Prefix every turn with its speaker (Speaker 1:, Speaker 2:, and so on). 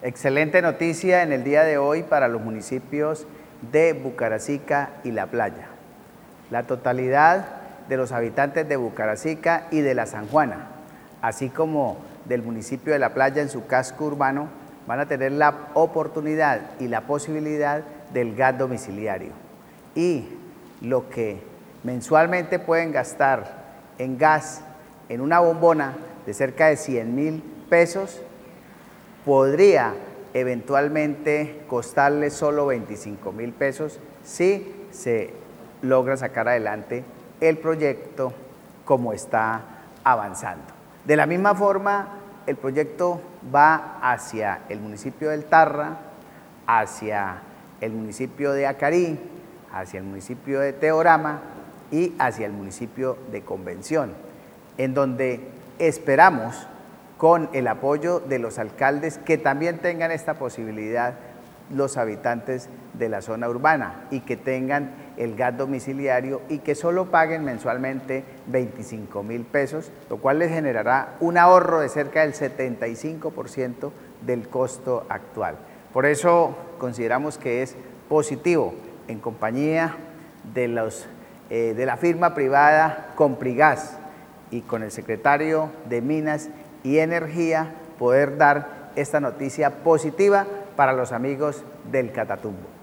Speaker 1: Excelente noticia en el día de hoy para los municipios de Bucaracica y La Playa. La totalidad de los habitantes de Bucaracica y de la San Juana, así como del municipio de La Playa en su casco urbano, van a tener la oportunidad y la posibilidad del gas domiciliario. Y lo que mensualmente pueden gastar en gas en una bombona de cerca de 100.000 pesos, podría eventualmente costarle solo 25.000 pesos si se logra sacar adelante el proyecto como está avanzando. De la misma forma, el proyecto va hacia el municipio del Tarra, hacia el municipio de Acarí, hacia el municipio de Teorama y hacia el municipio de Convención, en donde esperamos, con el apoyo de los alcaldes, que también tengan esta posibilidad los habitantes de la zona urbana y que tengan el gas domiciliario y que solo paguen mensualmente 25.000 pesos, lo cual les generará un ahorro de cerca del 75% del costo actual. Por eso consideramos que es positivo, en compañía de la firma privada Comprigas y con el secretario de Minas y Energía, poder dar esta noticia positiva para los amigos del Catatumbo.